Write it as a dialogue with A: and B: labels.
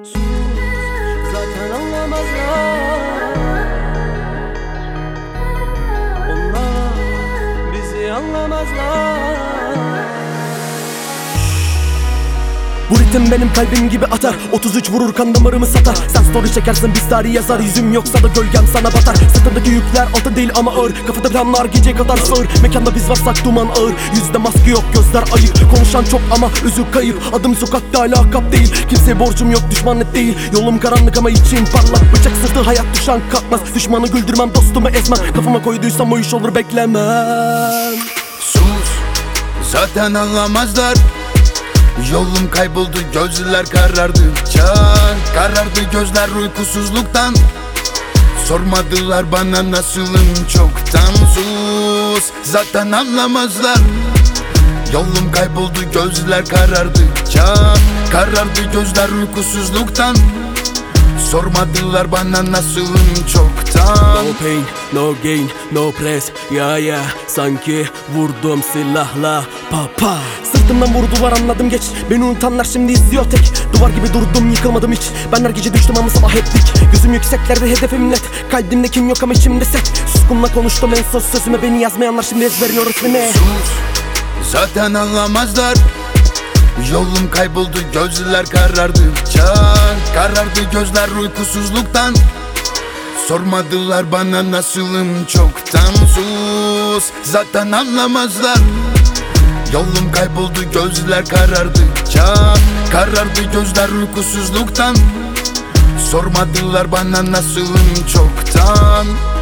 A: Zaten anlamazlar. Onlar bizi anlamazlar. Bu ritim benim kalbim gibi atar. 33 vurur kan damarımı satar. Sen story çekersin biz tarih yazar. Yüzüm yoksa da gölgem sana batar. Sırtımdaki yükler altın değil ama ağır. Kafada planlar gece kadar sağır. Mekanda biz varsak duman ağır. Yüzde maske yok gözler ayık. Konuşan çok ama özü kayıp. Adım sokakta hala kap değil. Kimseye borcum yok düşmanlık değil. Yolum karanlık ama içim parlak. Bıçak sırtı hayat düşen kalkmaz. Düşmanı güldürmem dostumu ezmem. Kafama koyduysam o iş olur beklemem.
B: Sus, zaten anlamazlar. Yolum kayboldu gözler karardıkça. Karardı gözler uykusuzluktan. Sormadılar bana nasılım çoktan. Sus, zaten anlamazlar. Yolum kayboldu gözler karardıkça. Karardı gözler uykusuzluktan. Sormadılar bana nasılım çoktan.
A: No pain, no gain, no press, ya ya. Sanki vurdum silahla, pa. Sırtımdan vurdular anladım geç. Beni unutanlar şimdi izliyor tek. Duvar gibi durdum yıkılmadım hiç. Ben her gece düştüm ama sabah hep dik. Gözüm yükseklerde hedefim net. Kalbimde kim yok ama içimde set. Suskunla konuştum en son sözüme. Beni yazmayanlar şimdi ezberliyor ismini.
B: Sus, zaten anlamazlar. Yolum kayboldu gözler karardıkça. Karardı gözler uykusuzluktan. Sormadılar bana nasılım çoktan. Sus, zaten anlamazlar. Yolum kayboldu gözler karardıkça. Karardı gözler uykusuzluktan. Sormadılar bana nasılım çoktan.